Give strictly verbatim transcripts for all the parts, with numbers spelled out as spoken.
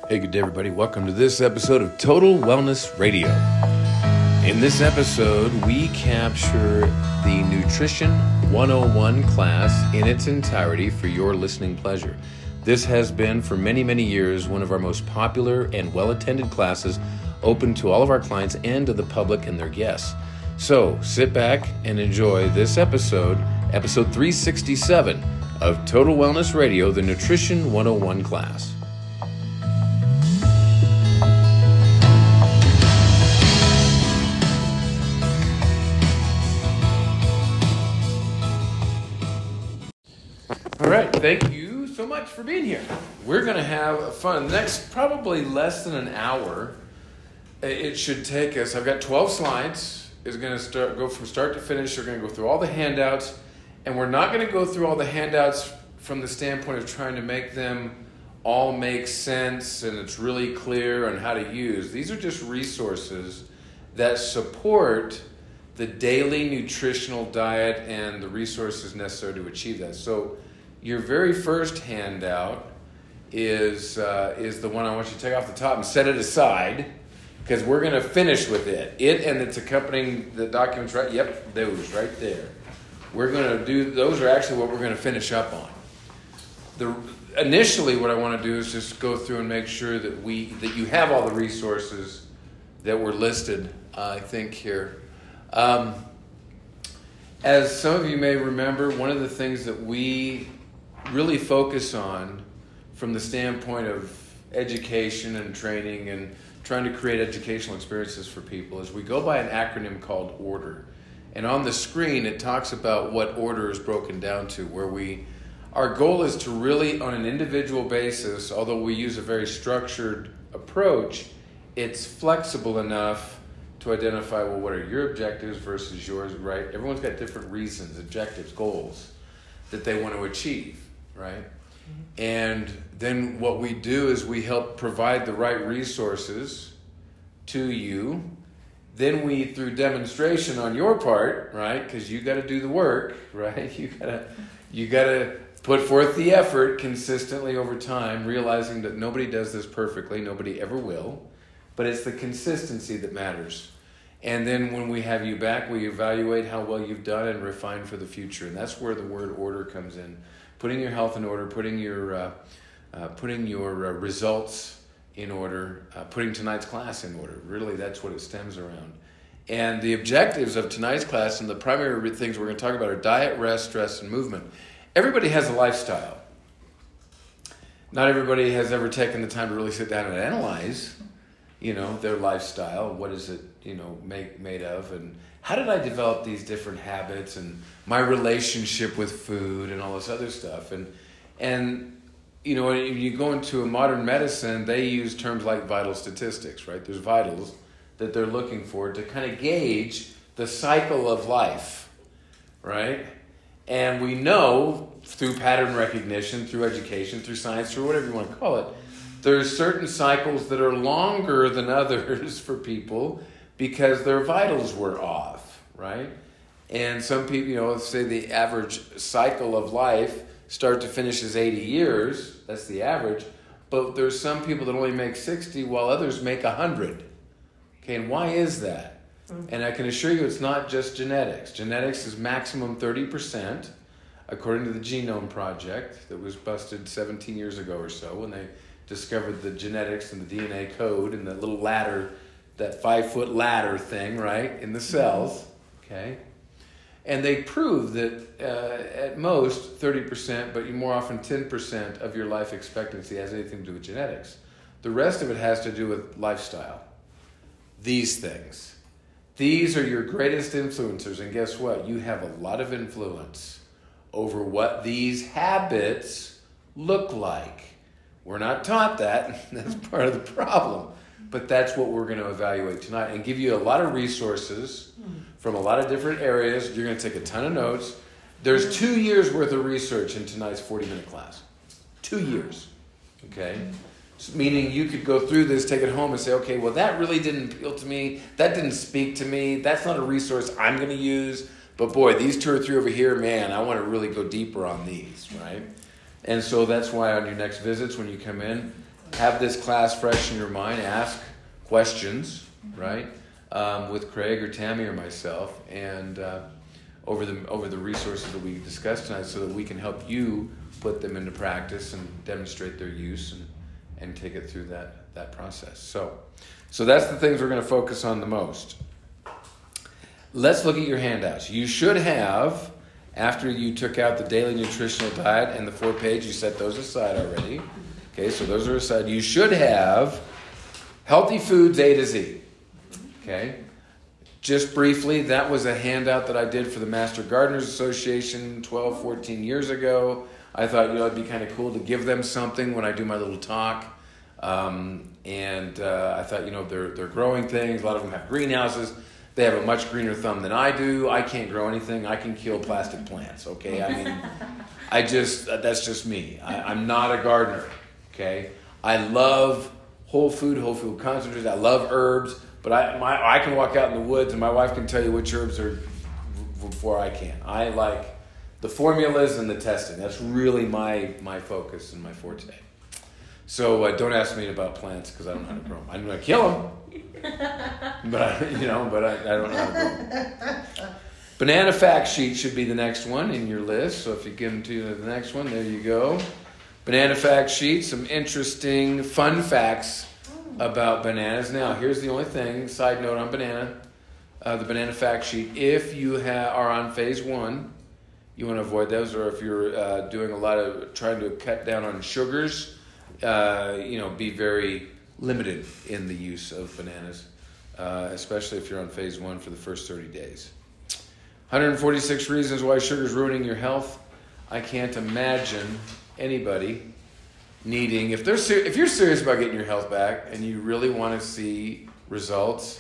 Hey, good day, everybody. Welcome to this episode of Total Wellness Radio. In this episode, we capture the Nutrition one oh one class in its entirety for your listening pleasure. This has been, for many, many years, one of our most popular and well-attended classes, open to all of our clients and to the public and their guests. So, sit back and enjoy this episode, episode three sixty-seven of Total Wellness Radio, the Nutrition one oh one class. All right, thank you so much for being here. We're going to have fun. Next, probably less than an hour, it should take us. I've got twelve slides. It's going to start go from start to finish. We're going to go through all the handouts, and we're not going to go through all the handouts from the standpoint of trying to make them all make sense and it's really clear on how to use. These are just resources that support the daily nutritional diet and the resources necessary to achieve that. So your very first handout is uh, is the one I want you to take off the top and set it aside, because we're going to finish with it. It and its accompanying the documents, right? Yep, those right there. We're going to do, those are actually what we're going to finish up on. The Initially, what I want to do is just go through and make sure that we that you have all the resources that were listed, uh, I think, here. Um, as some of you may remember, one of the things that we really focus on from the standpoint of education and training and trying to create educational experiences for people is we go by an acronym called ORDER. And on the screen, it talks about what ORDER is broken down to, where we, our goal is to really, on an individual basis, although we use a very structured approach, it's flexible enough to identify, well, what are your objectives versus yours, right? Everyone's got different reasons, objectives, goals that they want to achieve, right? Mm-hmm. And then what we do is we help provide the right resources to you. Then we, through demonstration on your part, right? Because you got to do the work, right? You gotta, you gotta put forth the effort consistently over time, realizing that nobody does this perfectly, nobody ever will. But it's the consistency that matters. And then when we have you back, we evaluate how well you've done and refine for the future. And that's where the word order comes in. Putting your health in order, putting your uh, uh, putting your uh, results in order, uh, putting tonight's class in order. Really, that's what it stems around. And the objectives of tonight's class and the primary things we're going to talk about are diet, rest, stress, and movement. Everybody has a lifestyle. Not everybody has ever taken the time to really sit down and analyze, you know, their lifestyle. What is it, you know, make, made of? And how did I develop these different habits and my relationship with food and all this other stuff? And, and you know, when you go into a modern medicine, they use terms like vital statistics, right? There's vitals that they're looking for to kind of gauge the cycle of life, right? And we know through pattern recognition, through education, through science, through whatever you want to call it, there's certain cycles that are longer than others for people because their vitals were off, right? And some people, you know, let's say the average cycle of life start to finish is eighty years. That's the average. But there's some people that only make sixty while others make one hundred. Okay, and why is that? Mm-hmm. And I can assure you it's not just genetics. Genetics is maximum thirty percent, according to the Genome Project that was busted seventeen years ago or so when they discovered the genetics and the D N A code and the little ladder, that five-foot ladder thing, right, in the cells, okay? And they proved that uh, at most thirty percent, but more often ten percent of your life expectancy has anything to do with genetics. The rest of it has to do with lifestyle. These things. These are your greatest influencers, and guess what? You have a lot of influence over what these habits look like. We're not taught that. That's part of the problem. But that's what we're going to evaluate tonight and give you a lot of resources from a lot of different areas. You're going to take a ton of notes. There's two years worth of research in tonight's forty-minute class. Two years. Okay? So meaning you could go through this, take it home and say, okay, well, that really didn't appeal to me. That didn't speak to me. That's not a resource I'm going to use. But boy, these two or three over here, man, I want to really go deeper on these, right? And so that's why on your next visits, when you come in, have this class fresh in your mind. Ask questions, right, um, with Craig or Tammy or myself, and uh, over the over the resources that we discussed tonight, so that we can help you put them into practice and demonstrate their use and, and take it through that, that process. So, so that's the things we're going to focus on the most. Let's look at your handouts. You should have, after you took out the daily nutritional diet and the four page, you set those aside already. Okay, so those are aside. You should have healthy foods A to Z. Okay. Just briefly, that was a handout that I did for the Master Gardeners Association twelve, fourteen years ago. I thought, you know, it'd be kind of cool to give them something when I do my little talk. Um, and uh, I thought, you know, they're they're growing things. A lot of them have greenhouses. They have a much greener thumb than I do. I can't grow anything. I can kill plastic plants, okay? I mean, I just, that's just me. I, I'm not a gardener, okay? I love whole food, whole food concentrates. I love herbs. But I my, I can walk out in the woods and my wife can tell you which herbs are before I can. I like the formulas and the testing. That's really my, my focus and my forte. So uh, don't ask me about plants because I don't know how to grow them. I'm going to kill them, but I, you know, but I, I don't know how to grow them. Banana fact sheet should be the next one in your list. So if you get into the next one, there you go. Banana fact sheet, some interesting fun facts about bananas. Now, here's the only thing, side note on banana, uh, the banana fact sheet. If you ha- are on phase one, you want to avoid those, or if you're uh, doing a lot of, trying to cut down on sugars, uh, you know, be very limited in the use of bananas, uh, especially if you're on phase one for the first thirty days. one hundred forty-six reasons why sugar is ruining your health. I can't imagine anybody needing, if they're ser- if you're serious about getting your health back and you really want to see results,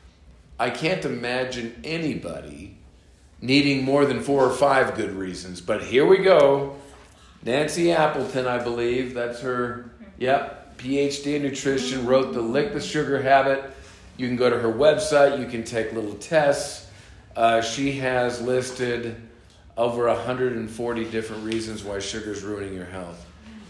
I can't imagine anybody needing more than four or five good reasons. But here we go. Nancy Appleton, I believe, that's her, yep, P H D in nutrition, wrote the Lick the Sugar Habit. You can go to her website. You can take little tests. Uh, she has listed over one hundred forty different reasons why sugar is ruining your health.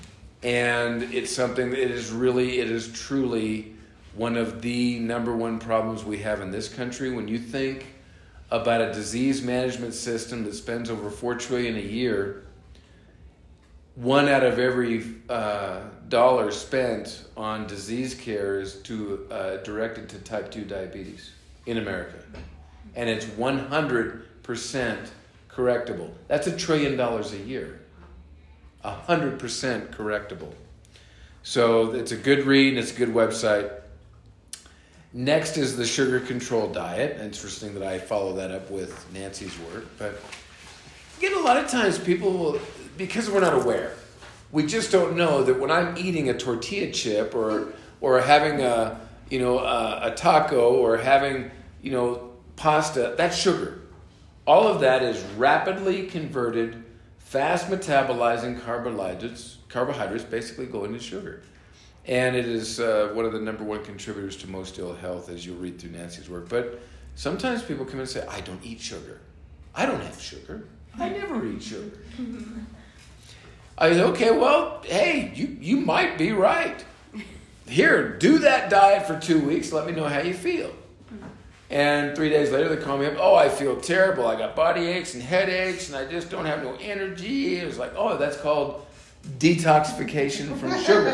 And it's something that is really, it is truly one of the number one problems we have in this country. When you think about a disease management system that spends over four trillion dollars a year, one out of every uh, dollar spent on disease care is to uh, directed to type two diabetes in America. And it's one hundred percent correctable. That's a trillion dollars a year. one hundred percent correctable. So it's a good read and it's a good website. Next is the sugar control diet. Interesting that I follow that up with Nancy's work. But again, a lot of times people will, because we're not aware, we just don't know that when I'm eating a tortilla chip or or having a, you know, a, a taco or having, you know, pasta, that's sugar. All of that is rapidly converted, fast metabolizing carbohydrates, carbohydrates basically go into sugar. And it is uh, one of the number one contributors to most ill health, as you'll read through Nancy's work. But sometimes people come in and say, I don't eat sugar. I don't have sugar. I never eat sugar. I said, okay, well, hey, you, you might be right. Here, do that diet for two weeks. Let me know how you feel. And three days later, they call me up. Oh, I feel terrible. I got body aches and headaches, and I just don't have no energy. It was like, oh, that's called detoxification from sugar.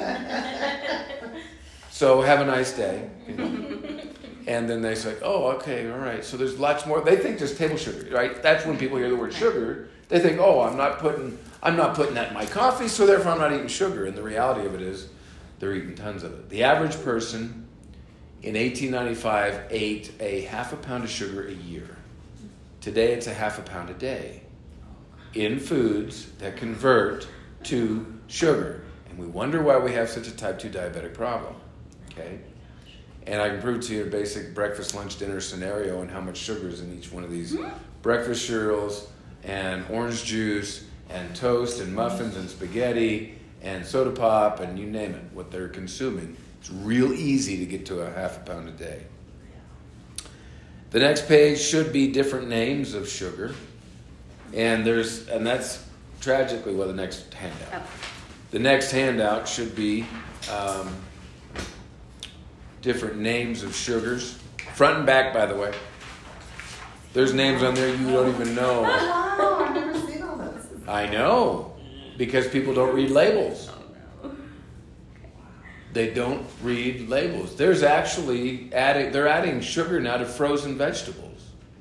So have a nice day. You know? And then they say, oh, okay, all right. So there's lots more. They think just table sugar, right? That's when people hear the word sugar. They think, oh, I'm not putting, I'm not putting that in my coffee, so therefore I'm not eating sugar. And the reality of it is, they're eating tons of it. The average person in eighteen ninety-five ate a half a pound of sugar a year. Today it's a half a pound a day in foods that convert to sugar. And we wonder why we have such a type two diabetic problem. Okay? And I can prove to you a basic breakfast, lunch, dinner scenario and how much sugar is in each one of these breakfast cereals and orange juice and toast and muffins and spaghetti and soda pop and you name it, what they're consuming. It's real easy to get to a half a pound a day. The next page should be different names of sugar. And there's and that's tragically well the next handout. Oh. The next handout should be um, different names of sugars. Front and back, by the way. There's names on there you don't even know. Wow, I've never seen all this. I know, because people don't read labels. They don't read labels. There's actually adding, they're adding sugar now to frozen vegetables.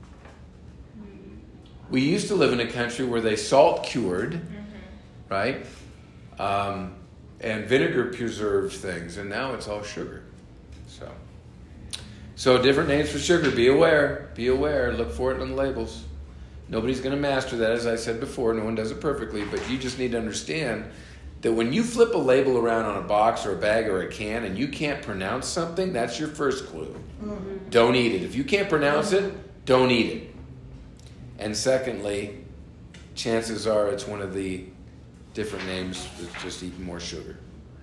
We used to live in a country where they salt cured, mm-hmm. right? Um, and vinegar preserved things, and now it's all sugar. So, so different names for sugar. Be aware. Be aware. Look for it on the labels. Nobody's going to master that, as I said before. No one does it perfectly, but you just need to understand that when you flip a label around on a box or a bag or a can and you can't pronounce something, that's your first clue. Mm-hmm. Don't eat it. If you can't pronounce it, don't eat it. And secondly, chances are it's one of the different names that's just eating more sugar.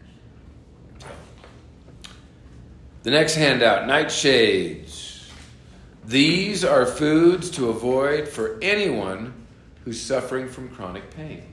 The next handout, nightshades. These are foods to avoid for anyone who's suffering from chronic pain.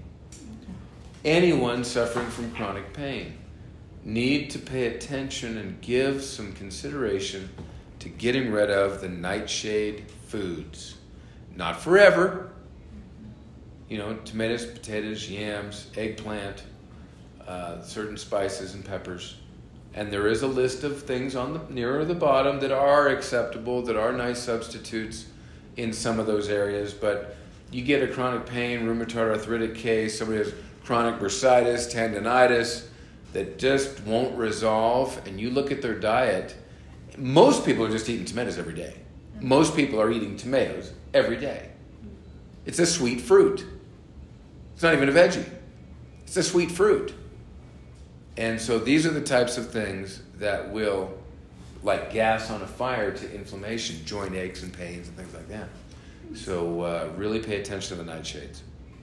Anyone suffering from chronic pain need to pay attention and give some consideration to getting rid of the nightshade foods. Not forever. You know, tomatoes, potatoes, yams, eggplant, uh, certain spices and peppers. And there is a list of things on the nearer the bottom that are acceptable, that are nice substitutes in some of those areas. But you get a chronic pain, rheumatoid arthritic case, somebody has chronic bursitis, tendonitis that just won't resolve, and you look at their diet, most people are just eating tomatoes every day. Most people are eating tomatoes every day. It's a sweet fruit. It's not even a veggie. It's a sweet fruit. And so these are the types of things that will, like gas on a fire to inflammation, joint aches and pains and things like that. So uh, really pay attention to the nightshades.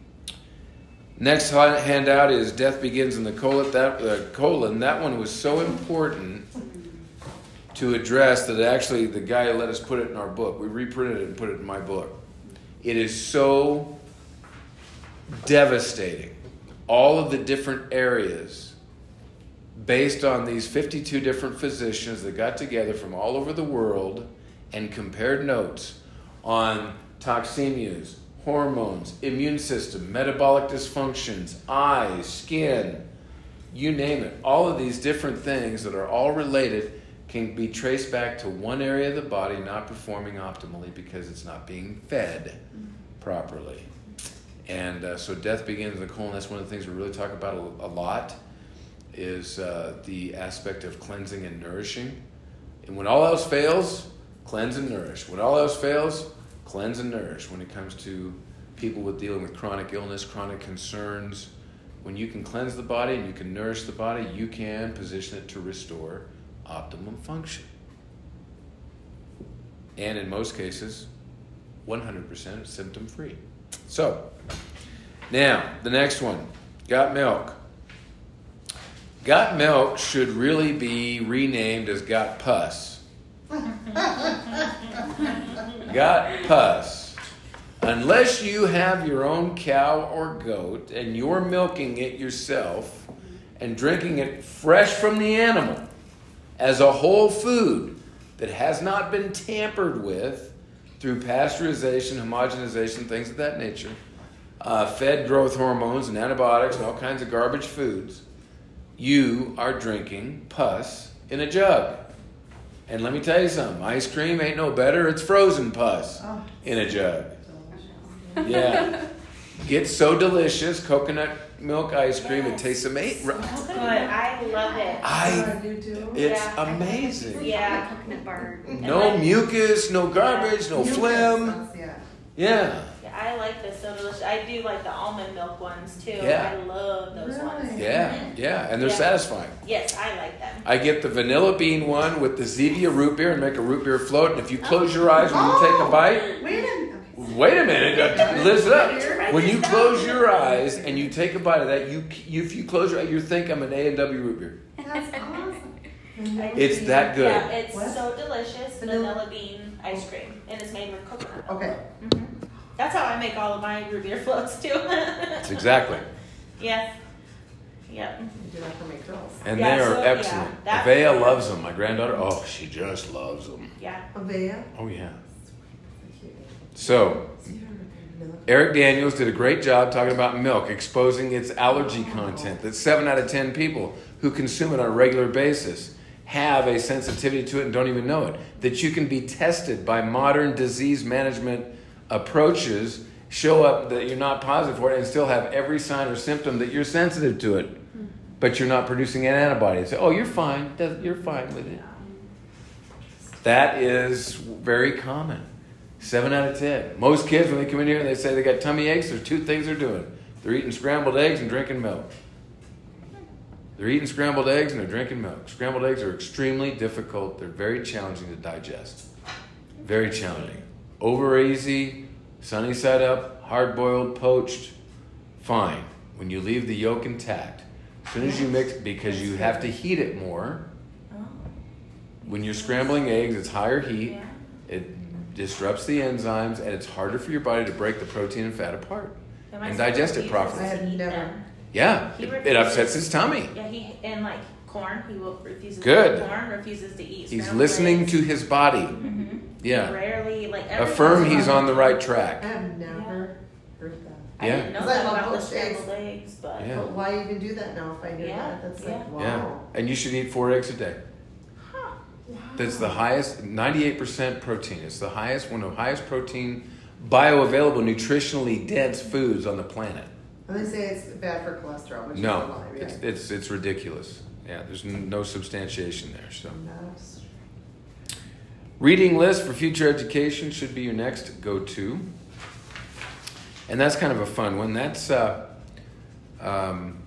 Next handout is Death Begins in the Colon. That, uh, colon. That one was so important to address that actually the guy let us put it in our book. We reprinted it and put it in my book. It is so devastating. All of the different areas based on these fifty-two different physicians that got together from all over the world and compared notes on toxemias, hormones, immune system, metabolic dysfunctions, eyes, skin, you name it. All of these different things that are all related can be traced back to one area of the body not performing optimally because it's not being fed properly. And uh, so death begins in the colon. That's one of the things we really talk about a, a lot is uh, the aspect of cleansing and nourishing. And when all else fails, cleanse and nourish. When all else fails, cleanse and nourish when it comes to people with dealing with chronic illness, chronic concerns. When you can cleanse the body and you can nourish the body, you can position it to restore optimum function. And in most cases, one hundred percent symptom-free. So, now, the next one, Got Milk. Got Milk should really be renamed as Got Pus. Got Pus. Unless you have your own cow or goat and you're milking it yourself and drinking it fresh from the animal as a whole food that has not been tampered with through pasteurization, homogenization, things of that nature, uh, fed growth hormones and antibiotics and all kinds of garbage foods, you are drinking pus in a jug. And let me tell you something, ice cream ain't no better. It's frozen pus in a jug. Yeah. It's so delicious. Coconut milk ice cream. Yes. It tastes amazing. Good. I love it. I, do too. It's yeah. amazing. Yeah. Coconut bar. No mucus, no garbage, no Mucus, phlegm. that's- yeah. Yeah. Yeah, I like this so delicious. I do like the almond milk ones too. Yeah. I love those Really? ones. Yeah. Yeah. And they're Yeah. satisfying. Yes, I like them. I get the vanilla bean one with the Zevia root beer and make a root beer float. And if you close your eyes when you take a bite, Wait a minute. wait a minute, uh, listen up. When you close your eyes and you take a bite of that, you, you if you close your eyes, you think I'm an A and W root beer. That's awesome. It's that good. Yeah, it's What? so delicious. Vanilla? Vanilla bean ice cream, and it's made with coconut. Okay. Mm-hmm. That's how I make all of my root beer floats too. That's exactly. Yes. Yep. I do that for my girls. And Yeah, they are so, yeah, excellent. that- Avea loves them. My granddaughter, oh, she just loves them. Yeah. Avea. Oh, yeah. So, Eric Daniels did a great job talking about milk, exposing its allergy content. That seven out of ten people who consume it on a regular basis have a sensitivity to it and don't even know it. That you can be tested by modern disease management approaches, show up that you're not positive for it, and still have every sign or symptom that you're sensitive to it, but you're not producing an antibody. Say, oh, you're fine. You're fine with it. That is very common. Seven out of ten. Most kids, when they come in here and they say they got tummy aches, there's two things they're doing. They're eating scrambled eggs and drinking milk. They're eating scrambled eggs and they're drinking milk. Scrambled eggs are extremely difficult. They're very challenging to digest. Very challenging. Over easy, sunny side up, hard-boiled, poached, fine. When you leave the yolk intact. As soon as you mix, because you have to heat it more. When you're scrambling eggs, it's higher heat. Yeah. It disrupts the enzymes, and it's harder for your body to break the protein and fat apart And my and son digest it refuses properly. I had to eat never- them. Yeah, He it, it refuses- upsets his tummy. Yeah, he and like corn, he will refuses Good. to eat corn, refuses to eat. He's scrambled listening eggs. to his body. Mhm. Yeah. Rarely, like every Affirm once in a he's while- on the right I track. have never heard that. I Yeah. didn't know 'Cause I that love about the poached eggs. scrambled eggs, but Yeah. But why even do that now if I knew Yeah, that? That's yeah. like, wow. Yeah. And you should eat four eggs a day. huh. That's the highest, ninety-eight percent protein. It's the highest, one of the highest protein, bioavailable, nutritionally dense foods on the planet. And they say it's bad for cholesterol, which is a No, lie, right? it's, it's, it's ridiculous. Yeah, there's n- no substantiation there. So, That's- reading list for future education should be your next go-to. And that's kind of a fun one. That's, uh, um,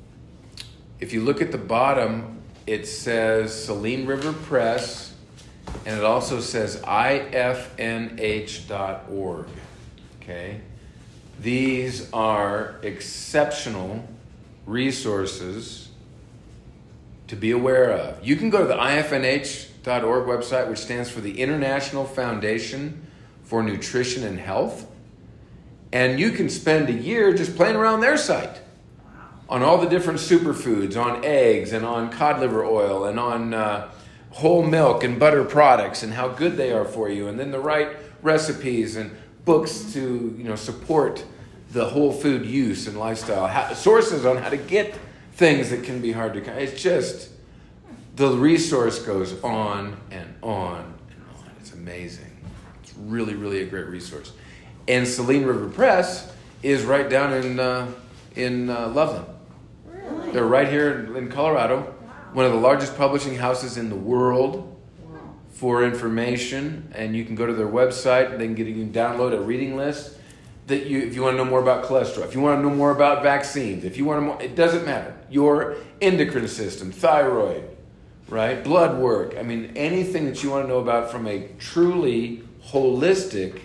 if you look at the bottom, it says Saline River Press, and it also says I F N H dot org. Okay? These are exceptional resources to be aware of. You can go to the I F N H dot org website, which stands for the International Foundation for Nutrition and Health, and you can spend a year just playing around their site on all the different superfoods, on eggs and on cod liver oil and on uh, whole milk and butter products and how good they are for you, and then the right recipes and books to, you know, support the whole food use and lifestyle, how, sources on how to get things that can be hard to. It's just, the resource goes on and on and on. It's amazing. It's really, really a great resource. And Saline River Press is right down in uh, in uh, Loveland. Really? They're right here in Colorado. One of the largest publishing houses in the world for information. And you can go to their website. They can get you can download a reading list that you, if you want to know more about cholesterol, if you want to know more about vaccines, if you want to, more, it doesn't matter. Your endocrine system, thyroid, right, blood work. I mean, anything that you want to know about from a truly holistic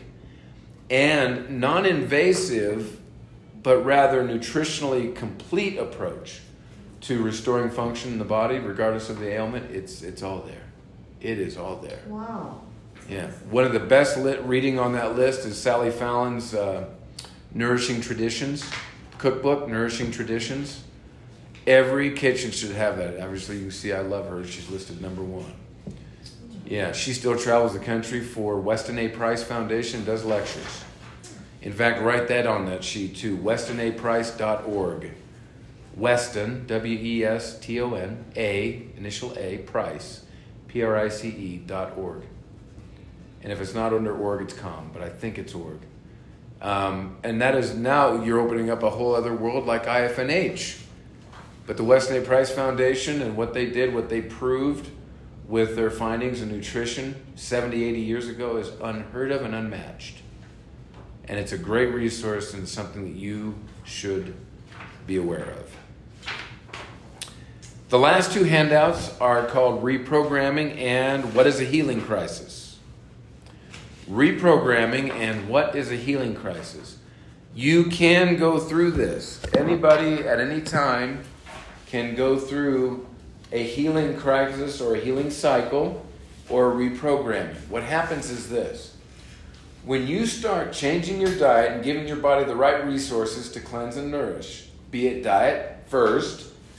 and non-invasive, but rather nutritionally complete approach to restoring function in the body, regardless of the ailment. It's it's all there. It is all there. Wow. Yeah. One of the best lit reading on that list is Sally Fallon's uh, Nourishing Traditions cookbook, Nourishing Traditions. Every kitchen should have that. Obviously, you can see I love her. She's listed number one. Yeah, she still travels the country for Weston A. Price Foundation, does lectures. In fact, write that on that sheet too, weston a price dot org. Weston, W E S T O N, A, initial A, Price, P R I C E dot org. And if it's not under org, it's com, but I think it's org. Um, and that is now, you're opening up a whole other world like I F N H. But the Weston A. Price Foundation and what they did, what they proved with their findings in nutrition seventy, eighty years ago is unheard of and unmatched. And it's a great resource and something that you should be aware of. The last two handouts are called Reprogramming and What is a Healing Crisis? Reprogramming and What is a Healing Crisis? You can go through this. Anybody at any time can go through a healing crisis or a healing cycle or reprogramming. What happens is this. When you start changing your diet and giving your body the right resources to cleanse and nourish, be it diet first,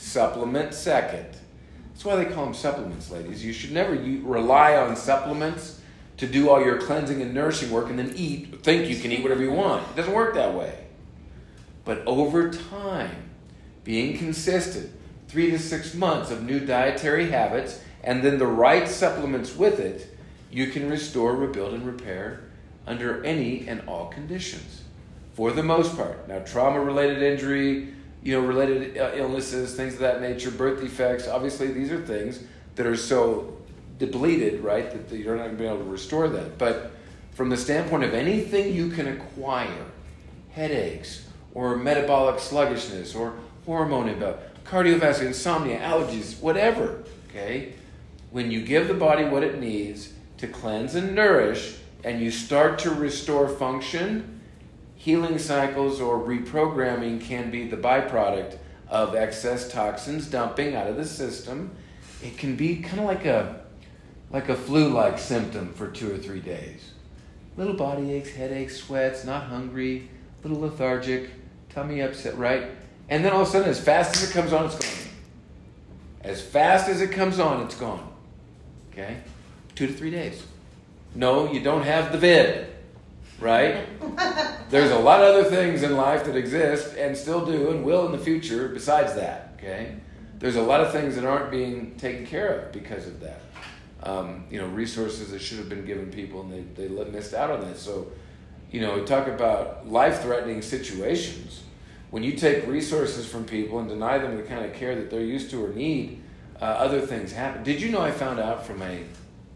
supplement second. That's why they call them supplements, ladies. You should never u- rely on supplements to do all your cleansing and nourishing work and then eat, think you can eat whatever you want. It doesn't work that way. But over time, being consistent, three to six months of new dietary habits, and then the right supplements with it, you can restore, rebuild, and repair under any and all conditions, for the most part. Now, trauma-related injury, you know, related uh, illnesses, things of that nature, birth defects, obviously these are things that are so depleted, right, that you're not going to be able to restore that. But from the standpoint of anything you can acquire, headaches, or metabolic sluggishness, or hormone imbalance, cardiovascular, insomnia, allergies, whatever, okay? When you give the body what it needs to cleanse and nourish, and you start to restore function, healing cycles or reprogramming can be the byproduct of excess toxins dumping out of the system. It can be kind of like a like a flu-like symptom for two or three days. Little body aches, headaches, sweats, not hungry, little lethargic, tummy upset, right? And then all of a sudden, as fast as it comes on, it's gone. As fast as it comes on, it's gone. Okay? Two to three days. No, you don't have the vid, right? There's a lot of other things in life that exist and still do and will in the future besides that, okay? There's a lot of things that aren't being taken care of because of that. Um, you know, resources that should have been given people and they, they missed out on this. So, you know, we talk about life-threatening situations. When you take resources from people and deny them the kind of care that they're used to or need, uh, other things happen. Did you know I found out from a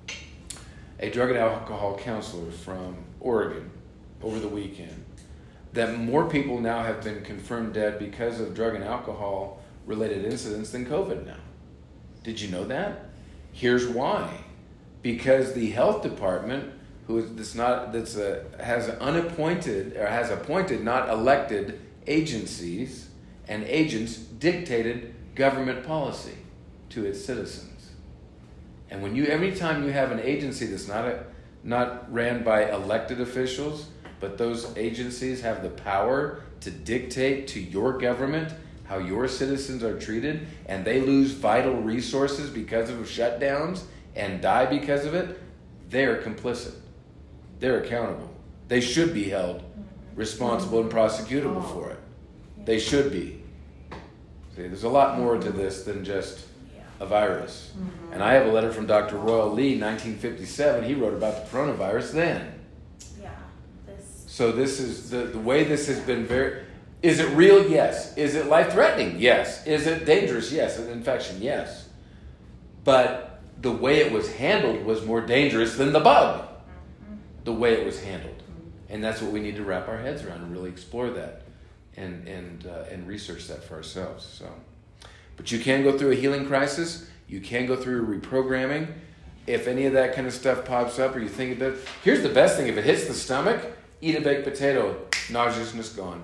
a drug and alcohol counselor from Oregon over the weekend that more people now have been confirmed dead because of drug and alcohol related incidents than COVID now? Did you know that? Here's why. Because the health department, who is that's not that's a, has unappointed or has appointed, not elected agencies and agents, dictated government policy to its citizens. And when you, every time you have an agency that's not a, not ran by elected officials, but those agencies have the power to dictate to your government how your citizens are treated, and they lose vital resources because of shutdowns and die because of it, they're complicit. They're accountable. They should be held responsible and prosecutable for it. They should be. See, there's a lot more to this than just a virus. Mm-hmm. And I have a letter from Doctor Royal Lee, nineteen fifty-seven. He wrote about the coronavirus then. Yeah. This. So this is the, the way this has been very... Is it real? Yes. Is it life-threatening? Yes. Is it dangerous? Yes. An infection? Yes. But the way it was handled was more dangerous than the bug. Mm-hmm. The way it was handled. And that's what we need to wrap our heads around and really explore that and and uh, and research that for ourselves. So, but you can go through a healing crisis. You can go through reprogramming. If any of that kind of stuff pops up or you think about it, here's the best thing. If it hits the stomach, eat a baked potato. Nauseousness gone.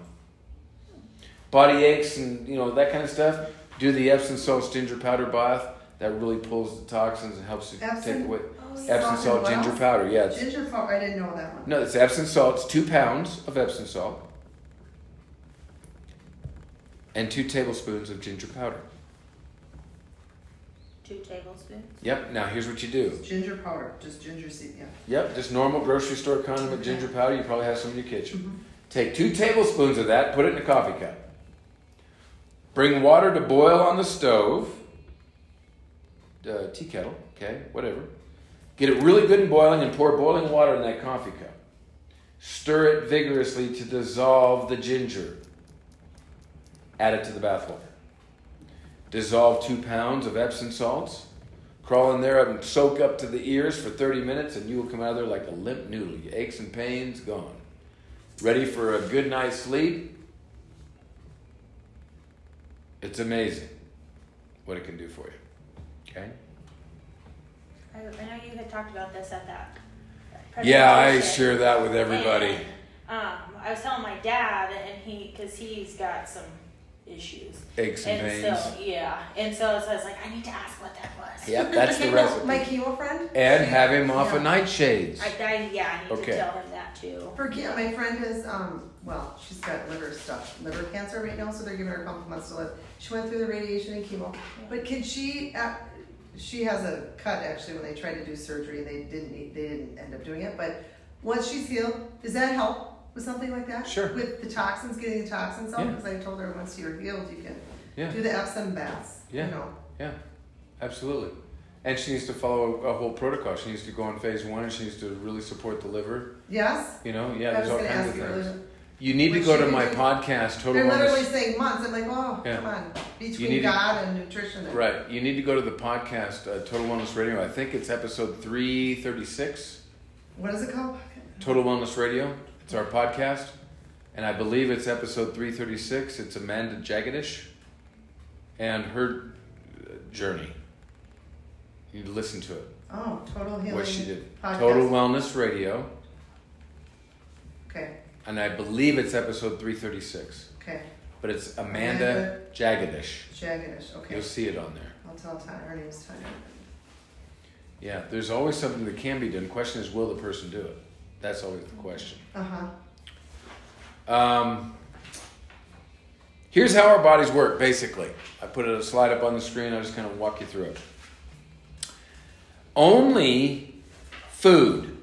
Body aches and, you know, that kind of stuff. Do the Epsom salts ginger powder bath. That really pulls the toxins and helps you Epsom? take away. Oh, Epsom salt ginger powder. Yeah. It's, Ginger powder, I didn't know that one. no, it's Epsom salt. It's two pounds of Epsom salt and two tablespoons of ginger powder. Two tablespoons. Yep. Now here's what you do. Ginger powder, just ginger seed, yeah. Yep. Just normal grocery store condiment ginger powder. You probably have some in your kitchen. Mm-hmm. Take two tablespoons of that. Put it in a coffee cup. Bring water to boil on the stove. Uh, tea kettle. Okay. Whatever. Get it really good and boiling and pour boiling water in that coffee cup. Stir it vigorously to dissolve the ginger. Add it to the bath water. Dissolve two pounds of Epsom salts. Crawl in there and soak up to the ears for thirty minutes and you will come out of there like a limp noodle. Your aches and pains gone. Ready for a good night's sleep? It's amazing what it can do for you. Okay? I, I know you had talked about this at that. Yeah, I presentation. share that with everybody. And, um, I was telling my dad, and he, because he's got some issues. Aches and, and pains. so, yeah. And so, so I was like, I need to ask what that was. Yep, that's the Okay, recipe. My chemo friend? And have him off Yeah. of nightshades. I, I, yeah, I need Okay. to tell him that. that too. For yeah, my friend has um well, she's got liver stuff, liver cancer right now, so they're giving her a couple months to live. She went through the radiation and chemo, but can she? Uh, she has a cut actually when they tried to do surgery. They didn't need, they didn't end up doing it, but once she's healed, does that help with something like that? Sure. With the toxins, getting the toxins out, Yeah. because I told her once you're healed, you can Yeah. do the Epsom baths. Yeah. You know. Yeah, absolutely. And she needs to follow a, a whole protocol. She needs to go on phase one, and she needs to really support the liver. Yes. You know, yeah, I was there's all gonna kinds ask of you things. earlier. You need to Which go to you my do- podcast, Total They're literally Wellness. saying months. I'm like, oh, Yeah. come on. You Between need to- God and nutrition. And Right, you need to go to the podcast, uh, Total Wellness Radio. I think it's episode three thirty-six. What is it called? Total Wellness Radio. It's our podcast, and I believe it's episode three thirty-six. It's Amanda Jagadish and her uh, journey. You need to listen to it. Oh, Total Healing. What she did. Podcast. Total Wellness Radio, Okay. and I believe it's episode three thirty-six. Okay. But it's Amanda Jagadish. Jagadish. Okay. You'll see it on there. I'll tell Tanya. Her name's Tanya. Yeah, there's always something that can be done. The question is, will the person do it? That's always the question. Uh huh. Um, here's how our bodies work, basically. I put a slide up on the screen. I'll just kind of walk you through it. Only food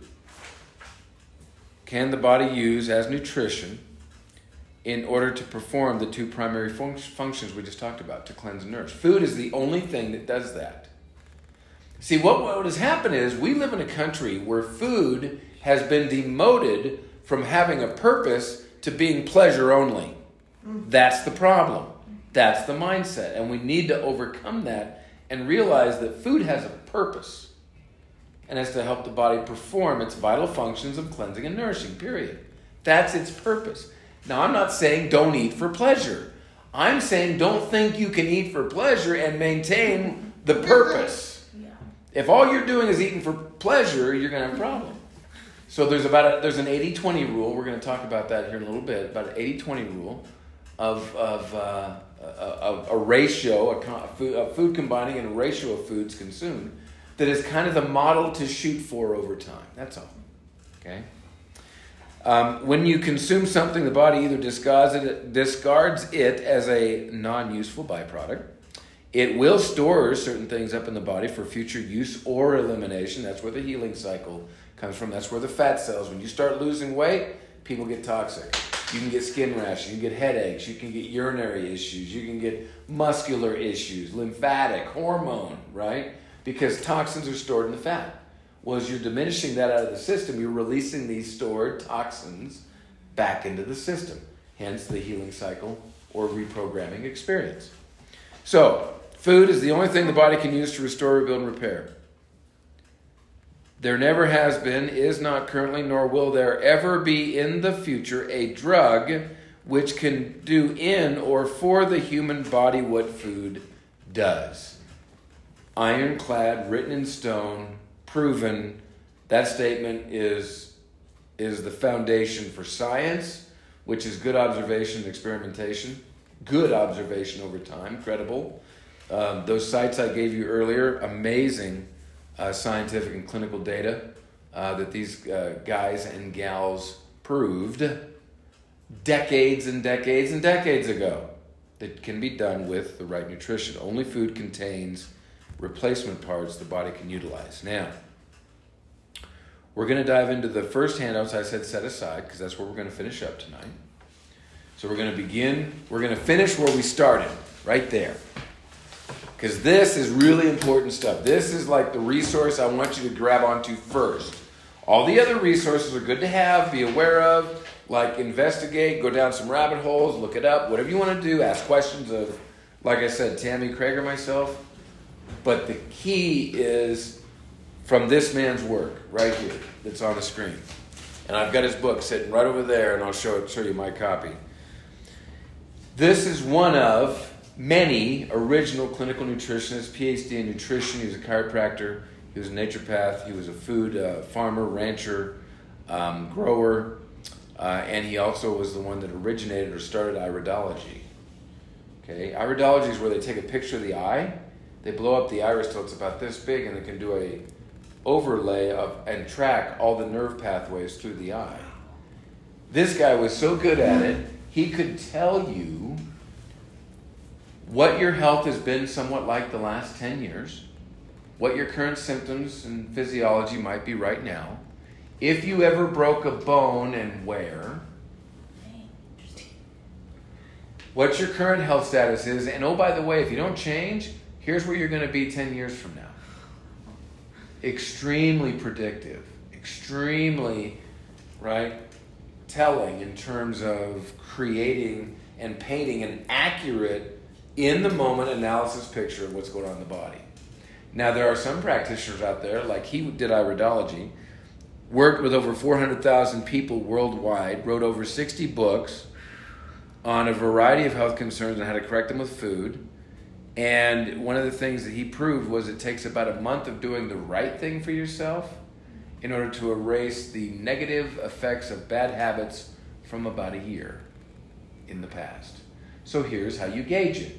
can the body use as nutrition in order to perform the two primary fun- functions we just talked about, to cleanse and nourish. Food is the only thing that does that. See, what, what has happened is we live in a country where food has been demoted from having a purpose to being pleasure only. That's the problem. That's the mindset. And we need to overcome that and realize that food has a purpose. And it's to help the body perform its vital functions of cleansing and nourishing, period. That's its purpose. Now, I'm not saying don't eat for pleasure. I'm saying don't think you can eat for pleasure and maintain the purpose. Yeah. If all you're doing is eating for pleasure, you're going to have a problem. So there's about a, there's an eighty twenty rule. We're going to talk about that here in a little bit. About an eighty twenty rule of of uh, a, a ratio, a, con, a, food, a food combining and a ratio of foods consumed that is kind of the model to shoot for over time. That's all. Okay. Um, when you consume something, the body either discards it, discards it as a non-useful byproduct. It will store certain things up in the body for future use or elimination. That's where the healing cycle comes from. That's where the fat cells, when you start losing weight, people get toxic. You can get skin rashes, you can get headaches, you can get urinary issues, you can get muscular issues, lymphatic, hormone, right? Because toxins are stored in the fat. Well, as you're diminishing that out of the system, you're releasing these stored toxins back into the system. Hence the healing cycle or reprogramming experience. So, food is the only thing the body can use to restore, rebuild, and repair. There never has been, is not currently, nor will there ever be in the future a drug which can do in or for the human body what food does. Ironclad, written in stone, proven. That statement is, is the foundation for science, which is good observation and experimentation. Good observation over time, credible. Um, those sites I gave you earlier, amazing uh, scientific and clinical data uh, that these uh, guys and gals proved decades and decades and decades ago that can be done with the right nutrition. Only food contains replacement parts the body can utilize. Now, we're going to dive into the first handouts I said set aside because that's where we're going to finish up tonight. So we're going to begin, we're going to finish where we started, right there. Because this is really important stuff. This is like the resource I want you to grab onto first. All the other resources are good to have, be aware of, like investigate, go down some rabbit holes, look it up, whatever you want to do, ask questions of, like I said, Tammy, Craig, or myself. But the key is from this man's work right here that's on the screen. And I've got his book sitting right over there, and I'll show, show you my copy. This is one of many original clinical nutritionists, P H D in nutrition. He was a chiropractor. He was a naturopath. He was a food uh, farmer, rancher, um, grower. Uh, and he also was the one that originated or started iridology. Okay, iridology is where they take a picture of the eye. They blow up the iris till it's about this big, and they can do a overlay of and track all the nerve pathways through the eye. This guy was so good at it, he could tell you what your health has been somewhat like the last ten years, what your current symptoms and physiology might be right now, if you ever broke a bone and where, what your current health status is, and oh, by the way, if you don't change, here's where you're going to be ten years from now. Extremely predictive, extremely, right, telling in terms of creating and painting an accurate, in-the-moment analysis picture of what's going on in the body. Now, there are some practitioners out there, like he did iridology, worked with over four hundred thousand people worldwide, wrote over sixty books on a variety of health concerns and how to correct them with food. And one of the things that he proved was it takes about a month of doing the right thing for yourself in order to erase the negative effects of bad habits from about a year in the past. So here's how you gauge it.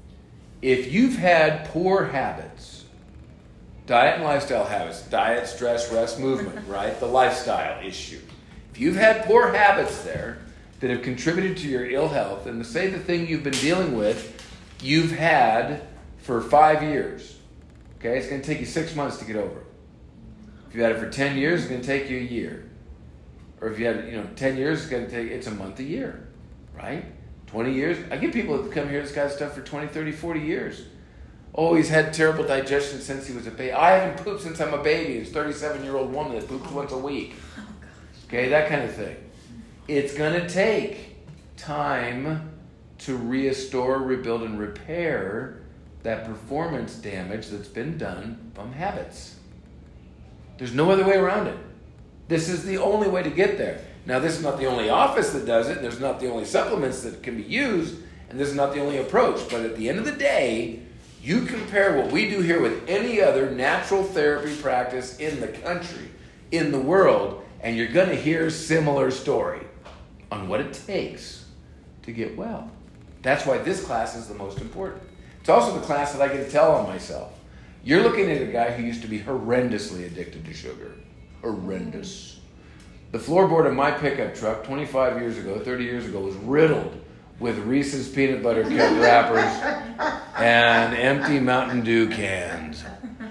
If you've had poor habits, diet and lifestyle habits, diet, stress, rest, movement, right? The lifestyle issue. If you've had poor habits there that have contributed to your ill health, and to say the thing you've been dealing with, you've had for five years, okay? It's going to take you six months to get over it. If you've had it for ten years, it's going to take you a year. Or if you had, you know, ten years, it's going to take, it's a month a year, right? twenty years. I get people that come here, this guy's stuff for twenty, thirty, forty years. Oh, he's had terrible digestion since he was a baby. I haven't pooped since I'm a baby. It's a thirty-seven-year-old woman that poops once a week. Okay, that kind of thing. It's going to take time to restore, rebuild, and repair that performance damage that's been done from habits. There's no other way around it. This is the only way to get there. Now, this is not the only office that does it, and there's not the only supplements that can be used, and this is not the only approach. But at the end of the day, you compare what we do here with any other natural therapy practice in the country, in the world, and you're going to hear similar story on what it takes to get well. That's why this class is the most important. It's also the class that I get to tell on myself. You're looking at a guy who used to be horrendously addicted to sugar. Horrendous. The floorboard of my pickup truck twenty-five years ago, thirty years ago, was riddled with Reese's peanut butter cup wrappers and empty Mountain Dew cans.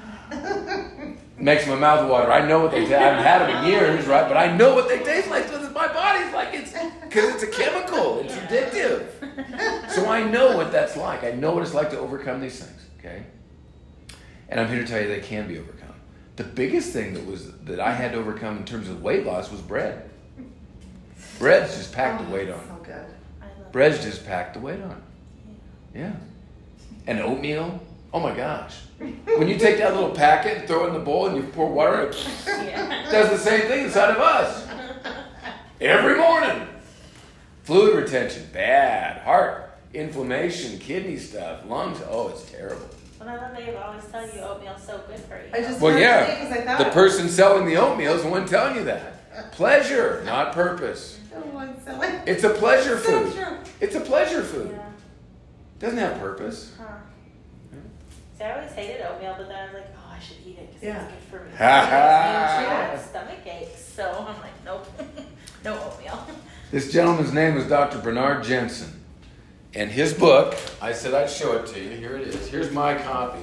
Makes my mouth water. I know what they taste. I haven't had them in years, right? But I know what they taste like because my body's like it's because it's a chemical. It's addictive. So I know what that's like. I know what it's like to overcome these things. Okay, and I'm here to tell you they can be overcome. The biggest thing that was that I had to overcome in terms of weight loss was bread. Bread's just packed oh, the weight on. So good. Bread's just packed the weight on. Yeah. And oatmeal. Oh my gosh. When you take that little packet and throw it in the bowl and you pour water in it, yeah. Does the same thing inside of us. Every morning. Fluid retention, bad. Heart, inflammation, kidney stuff, lungs. Oh, it's terrible. Well, I love that you always tell you oatmeal's so good for you. I just well, yeah. I thought the person selling the oatmeal is the one telling you that. Pleasure, not purpose. It's a pleasure so food. True. It's a pleasure food. Yeah. Doesn't have purpose. Huh. Yeah. See, I always hated oatmeal, but then I was like, oh, I should eat it because yeah. it's good for me. Ha I have stomach aches, so I'm like, nope, no oatmeal. This gentleman's name was Doctor Bernard Jensen. And his book, I said I'd show it to you. Here it is. Here's my copy.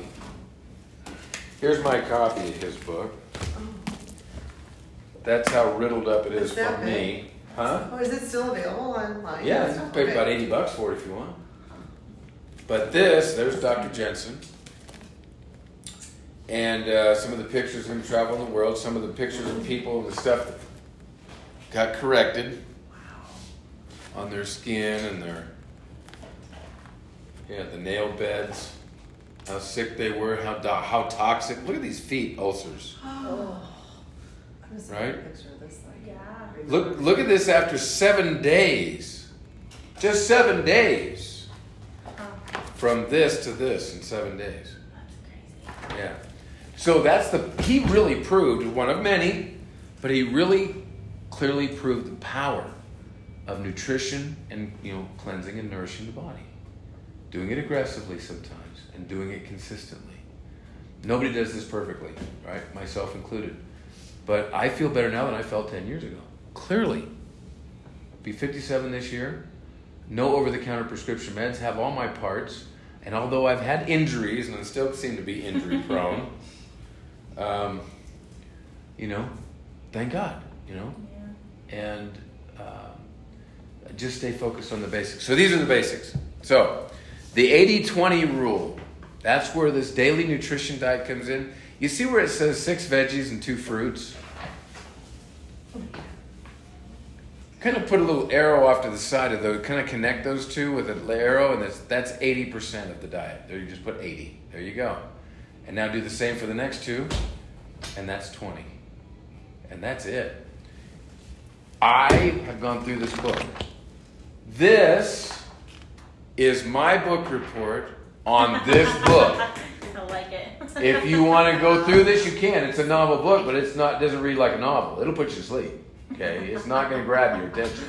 Here's my copy of his book. That's how riddled up it is, is from big? me. Huh? Oh, is it still available online? Yeah, you can pay okay. about eighty bucks for it if you want. But this, there's Doctor Jensen. And uh, some of the pictures of him traveling the world, some of the pictures of people and the stuff that got corrected wow. on their skin and their, yeah, the nail beds, how sick they were, how do- how toxic. Look at these feet ulcers. Oh. Right? Picture of this thing. Yeah. Look, look at this after seven days. Just seven days. Uh-huh. From this to this in seven days. That's crazy. Yeah. So that's the, he really proved, one of many, but he really clearly proved the power of nutrition and, you know, cleansing and nourishing the body. Doing it aggressively sometimes and doing it consistently. Nobody does this perfectly, right? Myself included. But I feel better now than I felt ten years ago. Clearly. be fifty-seven this year. No over-the-counter prescription meds. Have all my parts. And although I've had injuries, and I still seem to be injury-prone, um, you know, thank God, you know. Yeah. And uh, just stay focused on the basics. So these are the basics. So the eighty twenty rule, that's where this daily nutrition diet comes in. You see where it says six veggies and two fruits? Kind of put a little arrow off to the side of those, kind of connect those two with an arrow, and that's that's eighty percent of the diet. There, you just put eighty. There you go. And now do the same for the next two, and that's twenty. And that's it. I have gone through this book. This is my book report on this book. I like it. If you want to go through this, you can. It's a novel book, but it's not doesn't read like a novel. It'll put you to sleep. Okay? It's not going to grab your attention.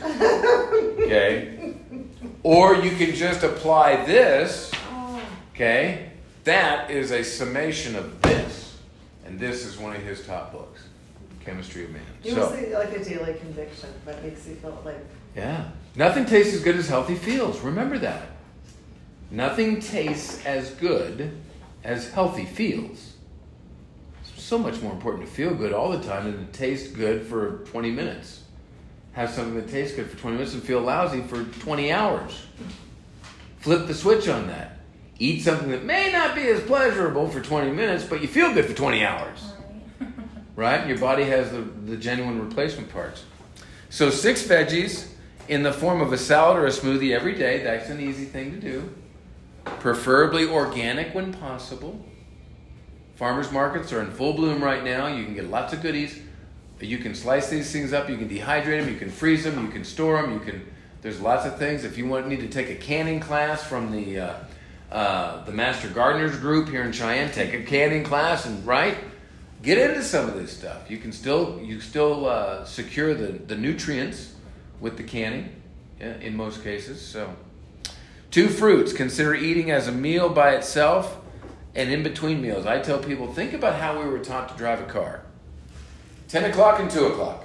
Okay? Or you can just apply this. Okay? That is a summation of this. And this is one of his top books, Chemistry of Man. You So, must say like a daily conviction, but makes you feel like yeah. Nothing tastes as good as healthy feels. Remember that. Nothing tastes as good as healthy feels. It's so much more important to feel good all the time than to taste good for twenty minutes. Have something that tastes good for twenty minutes and feel lousy for twenty hours. Flip the switch on that. Eat something that may not be as pleasurable for twenty minutes, but you feel good for twenty hours. Right? Your body has the, the genuine replacement parts. So six veggies in the form of a salad or a smoothie every day. That's an easy thing to do. Preferably organic when possible. Farmers markets are in full bloom right now. You can get lots of goodies. You can slice these things up. You can dehydrate them. You can freeze them. You can store them. You can. There's lots of things. If you want need to take a canning class from the uh, uh, the Master Gardeners group here in Cheyenne, take a canning class and right. Get into some of this stuff. You can still you still uh, secure the, the nutrients with the canning, yeah, in most cases. So, two fruits. Consider eating as a meal by itself and in between meals. I tell people, think about how we were taught to drive a car. ten o'clock and two o'clock.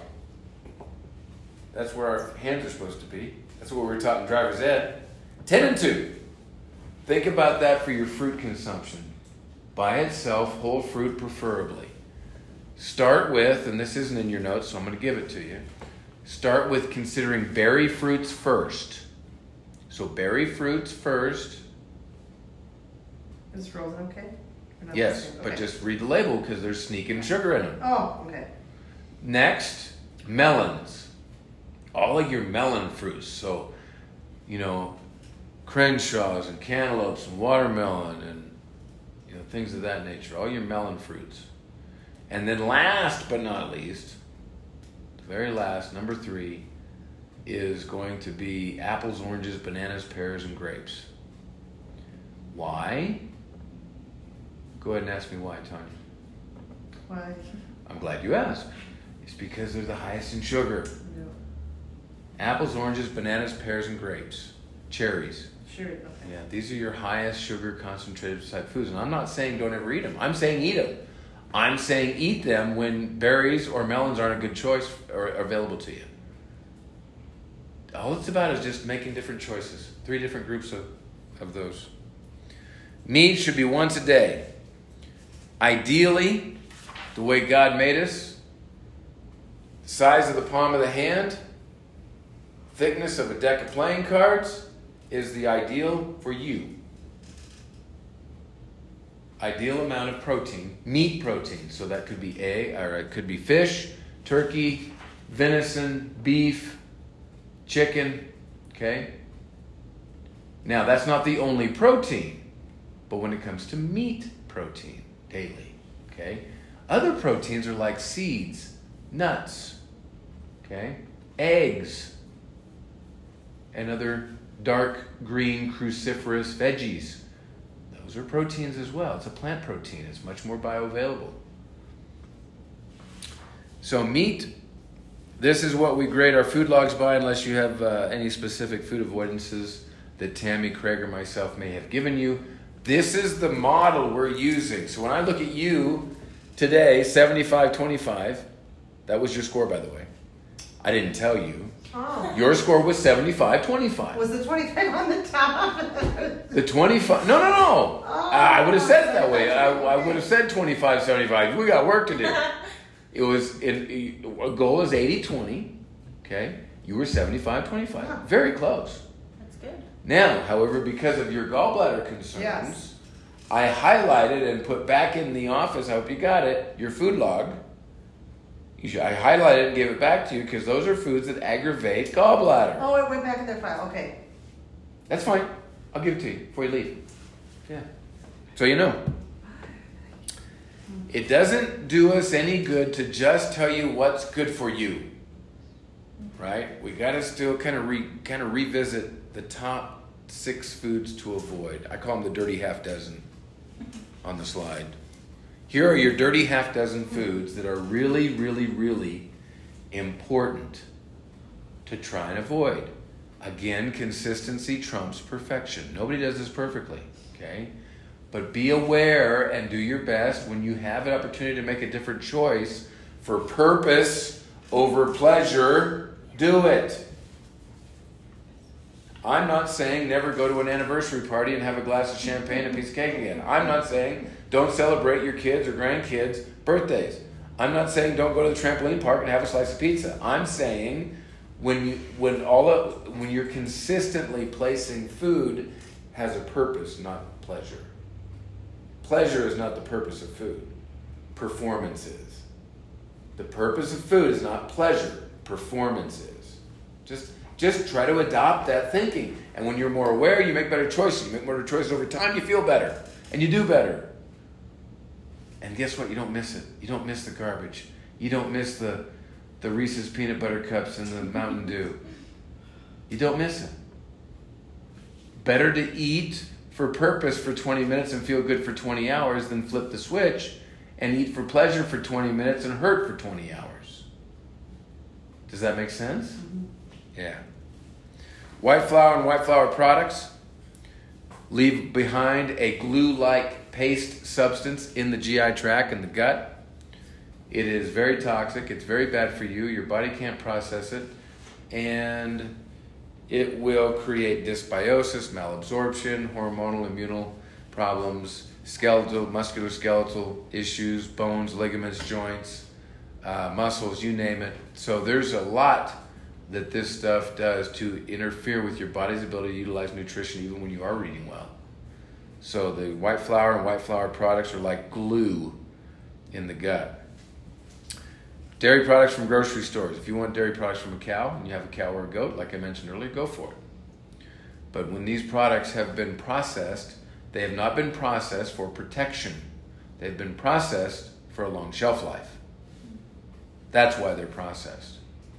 That's where our hands are supposed to be. That's what we were taught in driver's ed. ten and two. Think about that for your fruit consumption. By itself, whole fruit preferably. Start with, and this isn't in your notes, so I'm going to give it to you. Start with considering berry fruits first. So berry fruits first. is frozen okay? Or not Yes, the same? but Okay. just read the label because there's sneaking sugar in them. Oh, okay. Next, melons. All of your melon fruits. So, you know, Crenshaws and cantaloupes and watermelon and you know things of that nature. All your melon fruits. And then last but not least, the very last, number three, is going to be apples, oranges, bananas, pears, and grapes. Why? Go ahead and ask me why, Tanya. Why? I'm glad you asked. It's because they're the highest in sugar. No. Apples, oranges, bananas, pears, and grapes. Cherries. Sure. Okay. Yeah, these are your highest sugar concentrated type foods. And I'm not saying don't ever eat them. I'm saying eat them. I'm saying eat them when berries or melons aren't a good choice or available to you. All it's about is just making different choices. Three different groups of, of those. Meat should be once a day. Ideally, the way God made us, the size of the palm of the hand, thickness of a deck of playing cards is the ideal for you. Ideal amount of protein, meat protein. So that could be egg, or it could be fish, turkey, venison, beef, chicken. Okay? Now, that's not the only protein, but when it comes to meat protein, daily, okay? Other proteins are like seeds, nuts, okay? Eggs, and other dark green cruciferous veggies. Those are proteins as well. It's a plant protein. It's much more bioavailable. So meat, this is what we grade our food logs by, unless you have uh, any specific food avoidances that Tammy, Craig, or myself may have given you. This is the model we're using. So when I look at you today, seventy-five twenty-five, that was your score, by the way. I didn't tell you. Oh. Your score was seventy-five twenty-five. Was the twenty-five on the top? The twenty-five, no, no, no. Oh, I would have said it that way. I, I would have said twenty-five seventy-five. We got work to do. It was, in, a goal is eighty twenty. Okay? You were seventy-five twenty-five. Huh. Very close. That's good. Now, however, because of your gallbladder concerns, Yes. I highlighted and put back in the office, I hope you got it, your food log. You should, I highlighted it and gave it back to you because those are foods that aggravate gallbladder. Oh, it went back in their file. Okay. That's fine. I'll give it to you before you leave. Yeah. So you know. It doesn't do us any good to just tell you what's good for you. Right? We got to still kind of re, kind of revisit the top six foods to avoid. I call them the dirty half dozen on the slide. Here are your dirty half dozen foods that are really, really, really important to try and avoid. Again, consistency trumps perfection. Nobody does this perfectly, okay? But be aware and do your best when you have an opportunity to make a different choice for purpose over pleasure, do it. I'm not saying never go to an anniversary party and have a glass of champagne and a piece of cake again. I'm not saying don't celebrate your kids or grandkids' birthdays. I'm not saying don't go to the trampoline park and have a slice of pizza. I'm saying when you when all of, when you're consistently placing food has a purpose, not pleasure. Pleasure is not the purpose of food. Performance is. The purpose of food is not pleasure. Performance is. Just Just try to adopt that thinking. And when you're more aware, you make better choices. You make better choices over time, you feel better. And you do better. And guess what? You don't miss it. You don't miss the garbage. You don't miss the, the Reese's peanut butter cups and the Mountain Dew. You don't miss it. Better to eat for purpose for twenty minutes and feel good for twenty hours than flip the switch and eat for pleasure for twenty minutes and hurt for twenty hours. Does that make sense? Mm-hmm. Yeah. White flour and white flour products leave behind a glue-like paste substance in the G I tract and the gut. It is very toxic. It's very bad for you. Your body can't process it. And it will create dysbiosis, malabsorption, hormonal, immunal problems, skeletal, musculoskeletal issues, bones, ligaments, joints, uh, muscles, you name it. So there's a lot that this stuff does to interfere with your body's ability to utilize nutrition even when you are eating well. So the white flour and white flour products are like glue in the gut. Dairy products from grocery stores. If you want dairy products from a cow and you have a cow or a goat, like I mentioned earlier, go for it. But when these products have been processed, they have not been processed for protection. They've been processed for a long shelf life. That's why they're processed.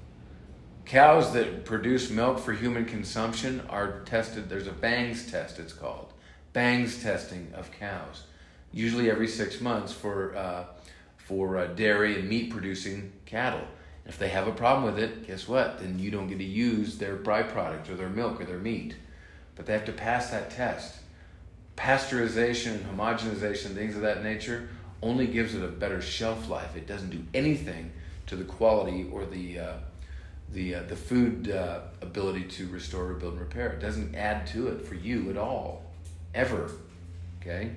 Cows that produce milk for human consumption are tested. There's a Bangs test, it's called. Bangs testing of cows. Usually every six months for uh, for uh, dairy and meat producing cattle. And if they have a problem with it, guess what? Then you don't get to use their byproduct or their milk or their meat. But they have to pass that test. Pasteurization, homogenization, things of that nature only gives it a better shelf life. It doesn't do anything to the quality or the uh, the uh, the food uh, ability to restore, rebuild, and repair. It doesn't add to it for you at all, ever. Okay.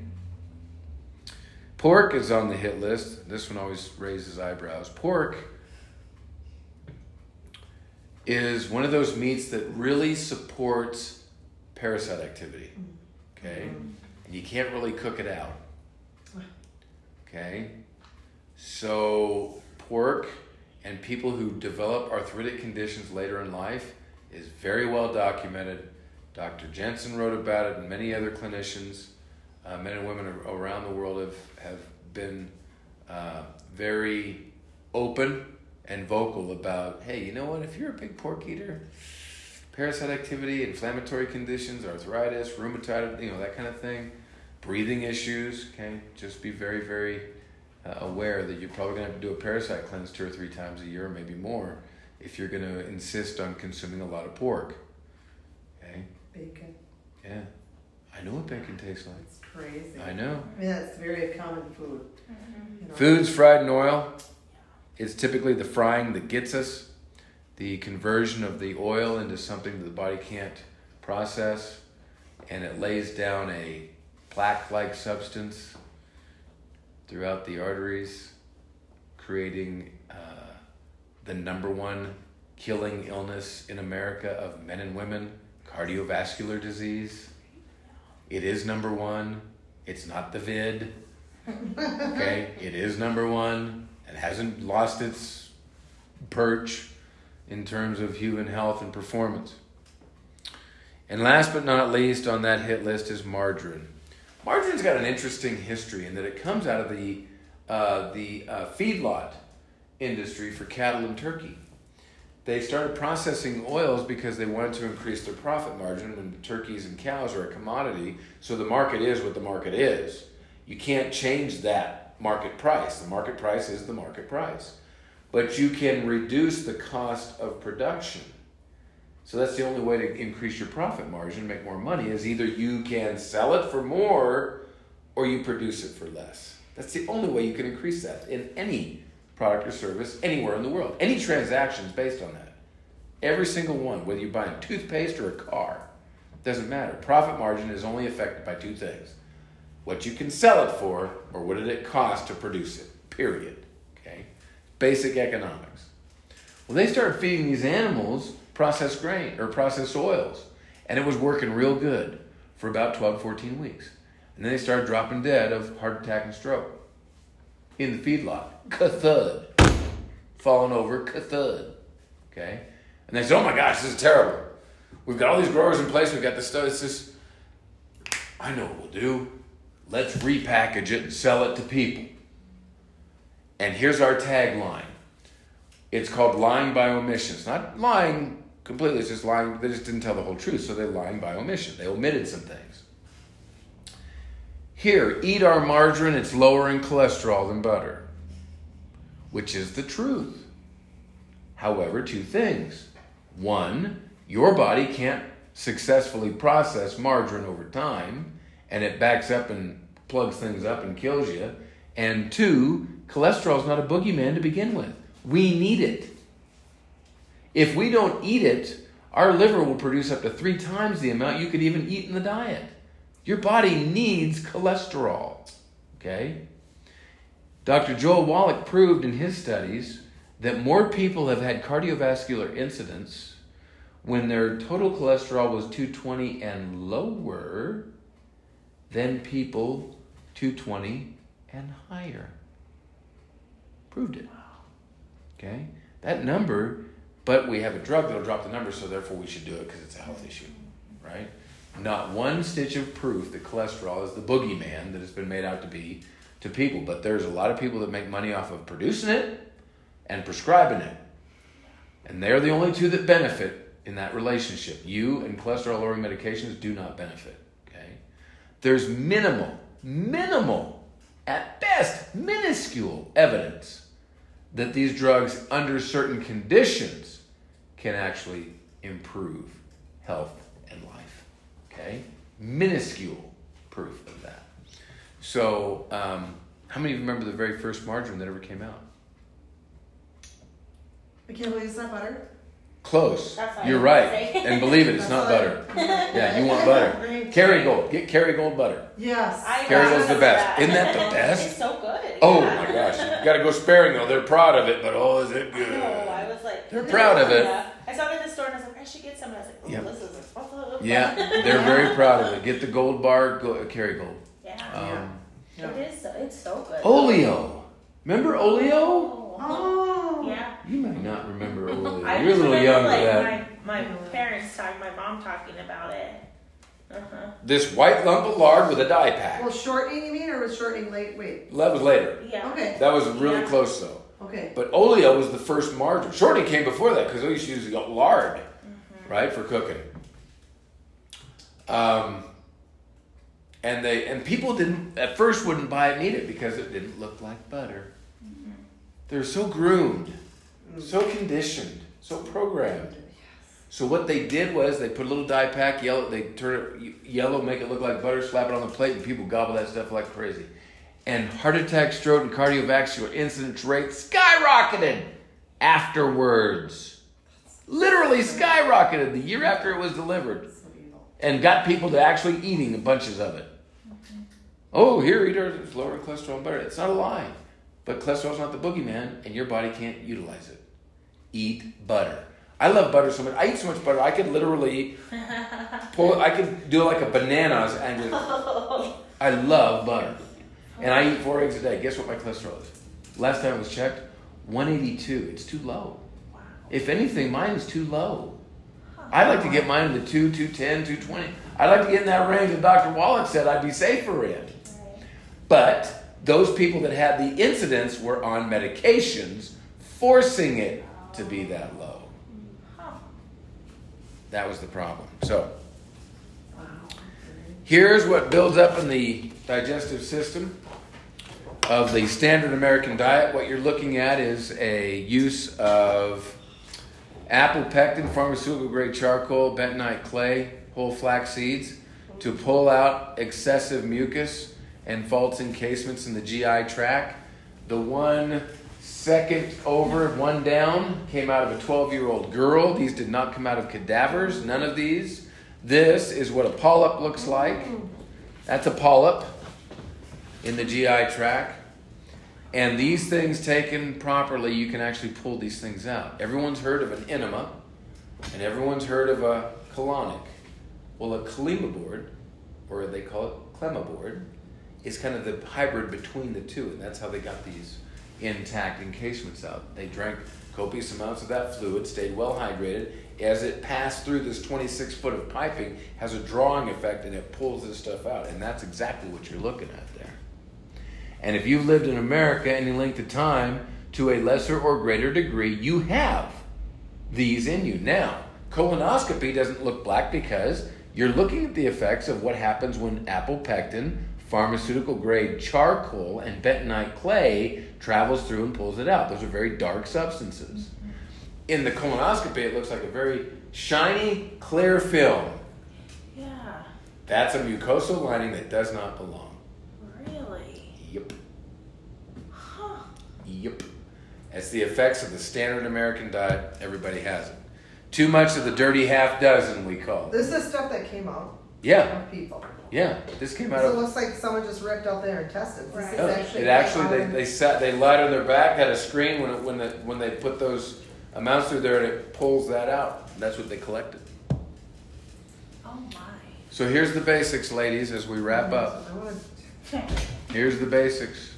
Pork is on the hit list. This one always raises eyebrows. Pork is one of those meats that really supports parasite activity. Okay, and you can't really cook it out. Okay, so pork and people who develop arthritic conditions later in life is very well documented. Doctor Jensen wrote about it, and many other clinicians, uh, men and women around the world have, have been uh, very open and vocal about, hey, you know what, if you're a big pork eater, parasite activity, inflammatory conditions, arthritis, rheumatoid, you know, that kind of thing, breathing issues, okay, just be very, very uh, aware that you're probably going to have to do a parasite cleanse two or three times a year, or maybe more, if you're going to insist on consuming a lot of pork. Okay? Bacon. Yeah. I know what bacon tastes like. It's crazy. I know. Yeah, it's very common food. Mm-hmm. You know. Foods fried in oil. It's typically the frying that gets us. the conversion of the oil into something that the body can't process, and it lays down a plaque-like substance throughout the arteries, creating uh, the number one killing illness in America of men and women, cardiovascular disease. It is number one. It's not the vid. Okay? It is number one. It hasn't lost its perch in terms of human health and performance. And last but not least on that hit list is margarine. Margarine's got an interesting history in that it comes out of the uh, the uh, feedlot industry for cattle and turkey. They started processing oils because they wanted to increase their profit margin when turkeys and cows are a commodity. So the market is what the market is. You can't change that market price. The market price is the market price. But you can reduce the cost of production. So that's the only way to increase your profit margin, make more money, is either you can sell it for more or you produce it for less. That's the only way you can increase that in any product or service anywhere in the world. Any transaction is based on that. Every single one, whether you're buying toothpaste or a car, doesn't matter. Profit margin is only affected by two things. What you can sell it for, or what did it cost to produce it, period. Okay? Basic economics. Well, they started feeding these animals processed grain or processed oils, and it was working real good for about twelve to fourteen weeks. And then they started dropping dead of heart attack and stroke in the feedlot. Ka-thud. Falling over, ka-thud. Okay? And they said, oh my gosh, this is terrible. We've got all these growers in place, we've got this stuff, it's just, I know what we'll do. Let's repackage it and sell it to people. And here's our tagline. It's called lying by omission. It's not lying completely, it's just lying, they just didn't tell the whole truth, so they're lying by omission. They omitted some things. Here, eat our margarine, it's lower in cholesterol than butter, which is the truth. However, two things. One, your body can't successfully process margarine over time, and it backs up and plugs things up and kills you. And two, cholesterol is not a boogeyman to begin with. We need it. If we don't eat it, our liver will produce up to three times the amount you could even eat in the diet. Your body needs cholesterol, okay? Doctor Joel Wallach proved in his studies that more people have had cardiovascular incidents when their total cholesterol was two twenty and lower than people two twenty and higher. Proved it. Okay? That number, but we have a drug that'll drop the number, so therefore we should do it because it's a health issue, right? Not one stitch of proof that cholesterol is the boogeyman that it's been made out to be to people, but there's a lot of people that make money off of producing it and prescribing it. And they're the only two that benefit in that relationship. You and cholesterol-lowering medications do not benefit, okay? There's minimal, minimal, at best, minuscule evidence that these drugs, under certain conditions, can actually improve health and life, okay? Minuscule proof of that. So, um, how many of you remember the very first margarine that ever came out? I can't believe it's not butter. Close. That's You're right. And believe it, it's not butter. Yeah, you want butter. Kerrygold. Get Kerrygold butter. Yes. I Kerrygold's the love best. that. Isn't that the best? It's so good. Oh yeah. my gosh. You gotta go sparing though. They're proud of it, but oh, is it good? Oh, I was like, They're proud of it. Yeah. I saw it in the store and I was like, I should get some. And I was like, oh, Yep. this is expensive. Yeah, they're very proud of it. Get the gold bar, go, Kerrygold. Yeah. Um, Yeah. It is. So, it's so good. Oleo. Remember Oleo? Oh. Oh. Yeah. You might not remember Oleo. I You're a just little remember young like for that. my, my parents talking, my mom talking about it. Uh-huh. This white lump of lard with a dye pack. Well, shortening you mean, or was shortening late? Wait. That was later. Yeah. Okay. That was really Yeah. close though. Okay. But Oleo was the first margarine. Shortening came before that because they used to use lard, Mm-hmm. right, for cooking. Um, and they and people didn't at first wouldn't buy it and eat it because it didn't look like butter. Mm-hmm. They're so groomed, so conditioned, so programmed. So what they did was they put a little dye pack, yellow. They turn it yellow, make it look like butter, slap it on the plate, and people gobble that stuff like crazy. And heart attack, stroke, and cardiovascular incidence rates skyrocketed afterwards. Literally skyrocketed the year after it was delivered. So evil. And got people to actually eating bunches of it. Mm-hmm. Oh, here, eat ours, lower cholesterol and butter. It's not a lie. But cholesterol's not the boogeyman, and your body can't utilize it. Eat butter. I love butter so much. I eat so much butter, I could literally pull, I could do like a bananas and just, I love butter. And I eat four eggs a day. Guess what my cholesterol is? Last time it was checked, one eighty-two. It's too low. Wow. If anything, mine is too low. I like to get mine in the two, two ten, two twenty. I like to get in that range that Doctor Wallach said I'd be safer in. Right. But those people that had the incidents were on medications, forcing it to be that low. Huh. That was the problem. So Wow. here's what builds up in the digestive system of the standard American diet. What you're looking at is a use of apple pectin, pharmaceutical grade charcoal, bentonite clay, whole flax seeds to pull out excessive mucus and false encasements in the G I tract. The one second over, one down, came out of a twelve-year-old girl. These did not come out of cadavers, none of these. This is what a polyp looks like. That's a polyp in the G I tract. And these things taken properly, you can actually pull these things out. Everyone's heard of an enema, and everyone's heard of a colonic. Well, a Clemabord, or they call it Clemabord, is kind of the hybrid between the two, and that's how they got these intact encasements out. They drank copious amounts of that fluid, stayed well hydrated. As it passed through this twenty-six foot of piping, has a drawing effect, and it pulls this stuff out, and that's exactly what you're looking at there. And if you've lived in America any length of time, to a lesser or greater degree, you have these in you. Now, colonoscopy doesn't look black because you're looking at the effects of what happens when apple pectin, pharmaceutical grade charcoal, and bentonite clay travels through and pulls it out. Those are very dark substances. In the colonoscopy, it looks like a very shiny, clear film. Yeah. That's a mucosal lining that does not belong. Really? Yep. Huh. Yep. It's the effects of the standard American diet. Everybody has it. Too much of the dirty half dozen, we call it. This is stuff that came out Yeah. of people. Yeah. This came out So it of... looks like someone just ripped out their intestines. This Right. is Oh, actually it actually, out they, of- they sat, they lied on their back, had a screen when it, when the, when they put those amounts through there, and it pulls that out. That's what they collected. Oh my. So here's the basics, ladies, as we wrap up. I wanna- Here's the basics.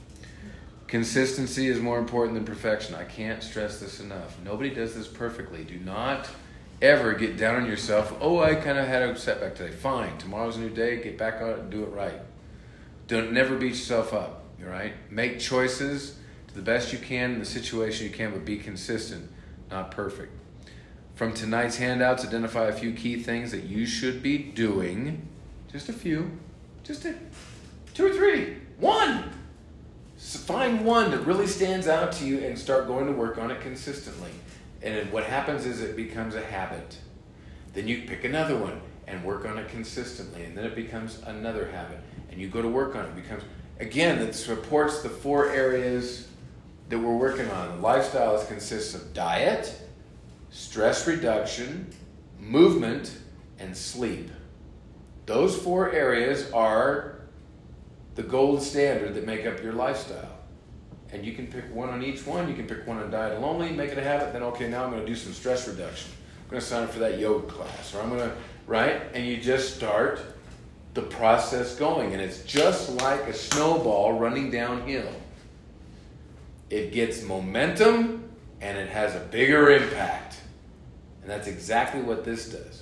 Consistency is more important than perfection. I can't stress this enough. Nobody does this perfectly. Do not ever get down on yourself. Oh, I kind of had a setback today. Fine. Tomorrow's a new day. Get back on it and do it right. Don't never beat yourself up. All right? Make choices to the best you can in the situation you can, but be consistent, not perfect. From tonight's handouts, identify a few key things that you should be doing. Just a few. Just a, two or three. One. So find one that really stands out to you and start going to work on it consistently. And then what happens is it becomes a habit. Then you pick another one and work on it consistently. And then it becomes another habit. And you go to work on it. It becomes, again, it supports the four areas that we're working on. The lifestyle is, consists of diet, stress reduction, movement, and sleep. Those four areas are the gold standard that make up your lifestyle. And you can pick one on each one. You can pick one on diet alone, make it a habit. Then, okay, now I'm going to do some stress reduction. I'm going to sign up for that yoga class. Or I'm going to, right? And you just start the process going. And it's just like a snowball running downhill. It gets momentum and it has a bigger impact. And that's exactly what this does.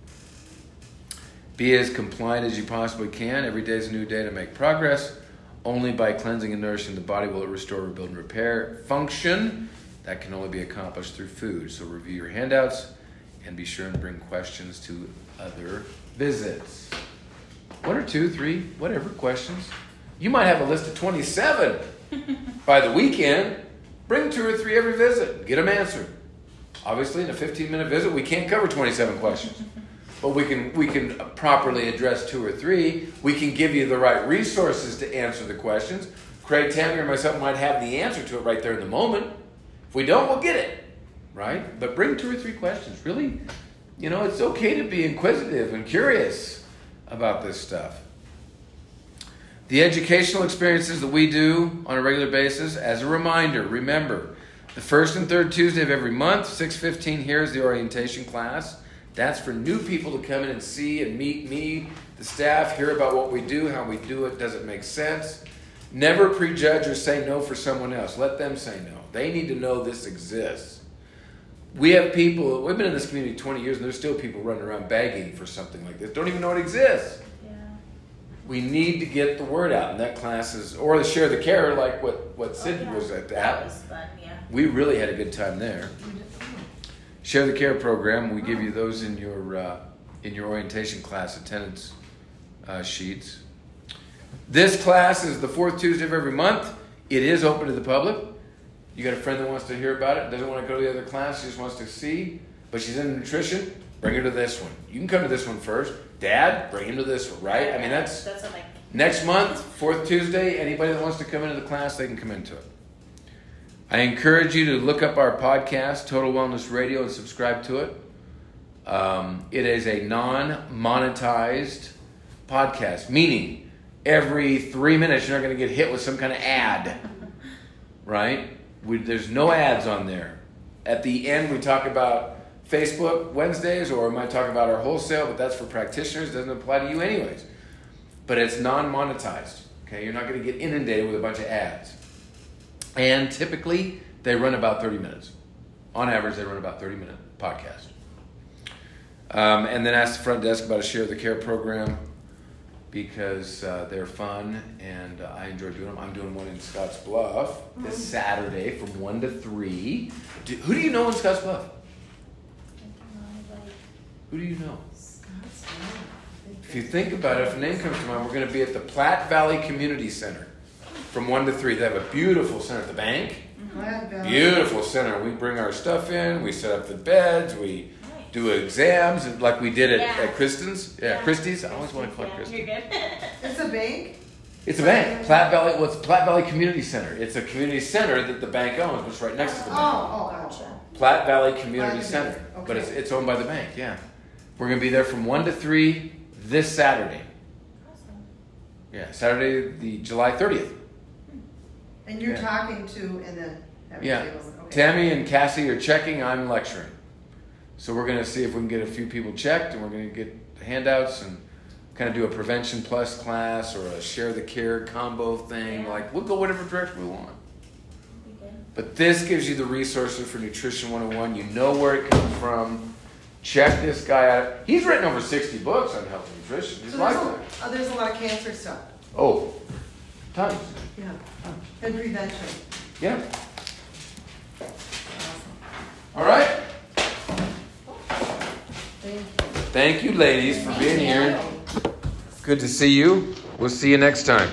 Be as compliant as you possibly can. Every day is a new day to make progress. Only by cleansing and nourishing the body will it restore, rebuild, and repair function. That can only be accomplished through food. So review your handouts and be sure and bring questions to other visits. One or two, three, whatever questions. You might have a list of twenty-seven by the weekend. Bring two or three every visit. Get them answered. Obviously, in a fifteen-minute visit, we can't cover twenty-seven questions. But we can we can properly address two or three. We can give you the right resources to answer the questions. Craig, Tammy, or myself might have the answer to it right there in the moment. If we don't, we'll get it. right? But bring two or three questions. Really, you know, it's okay to be inquisitive and curious about this stuff. The educational experiences that we do on a regular basis, as a reminder, remember, the first and third Tuesday of every month, six fifteen here is the orientation class. That's for new people to come in and see and meet me, the staff, hear about what we do, how we do it, does it make sense? Never prejudge or say no for someone else. Let them say no. They need to know this exists. We have people, we've been in this community twenty years, and there's still people running around begging for something like this. Don't even know it exists. Yeah. We need to get the word out, and that class is, or the Share the Care, like what, what Sid Oh, yeah. was at That that. was fun, yeah. We really had a good time there. Share the Care program. We give you those in your uh, in your orientation class attendance uh, sheets. This class is the fourth Tuesday of every month. It is open to the public. You got a friend that wants to hear about it, doesn't want to go to the other class, she just wants to see, but she's into nutrition, bring her to this one. You can come to this one first. Dad, bring him to this one, right? I mean, that's That's what, like, next month, fourth Tuesday. Anybody that wants to come into the class, they can come into it. I encourage you to look up our podcast, Total Wellness Radio, and subscribe to it. Um, it is a non-monetized podcast, meaning every three minutes you're not going to get hit with some kind of ad, right? We, there's no ads on there. At the end, we talk about Facebook Wednesdays, or we might talk about our wholesale, but that's for practitioners. It doesn't apply to you anyways. But it's non-monetized, okay? You're not going to get inundated with a bunch of ads. And typically, they run about thirty minutes. On average, they run about thirty minute podcast. Um, and then ask the front desk about a Share the Care program, because uh, they're fun and uh, I enjoy doing them. I'm doing one in Scotts Bluff this Saturday from one to three. Do, who do you know in Scotts Bluff? Who do you know? If you think about it, if a name comes to mind, we're going to be at the Platte Valley Community Center from one to three. They have a beautiful center at the bank. Beautiful center. We bring our stuff in. We set up the beds. We do exams like we did at, Yeah. at Kristen's. Yeah, Yeah. Christie's. I always want to call it Yeah, Christie's. you're good. It's a bank? It's a bank. Platte Valley. Well, it's Platte Valley Community Center. It's a community center that the bank owns, which is right next to the bank. Oh, oh, gotcha. Platte Valley Community Platte Center. Valley, okay. But it's it's owned by the bank. Yeah, we're gonna be there from one to three this Saturday. Awesome. Yeah, Saturday the July thirtieth. And you're Yeah. talking to, and then having Yeah, tables. Okay. Tammy and Cassie are checking. I'm lecturing. So we're gonna see if we can get a few people checked, and we're gonna get handouts and kind of do a prevention plus class or a Share the Care combo thing. Yeah. Like we'll go whatever direction we want. Be good. But this gives you the resources for Nutrition one oh one. You know where it comes from. Check this guy out. He's written over sixty books on health and nutrition. His So there's lifetime. a, oh, there's a lot of cancer stuff. Oh, tons. Yeah. And prevention. Yeah. Awesome. All right. Thank you. Thank you, ladies, for being here. Good to see you. We'll see you next time.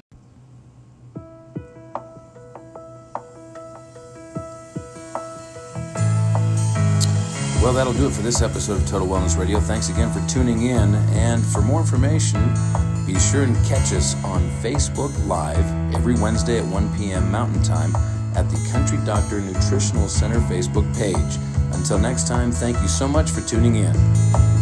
Well, that'll do it for this episode of Total Wellness Radio. Thanks again for tuning in. And for more information, be sure and catch us on Facebook Live every Wednesday at one p.m. Mountain Time at the Country Doctor Nutritional Center Facebook page. Until next time, thank you so much for tuning in.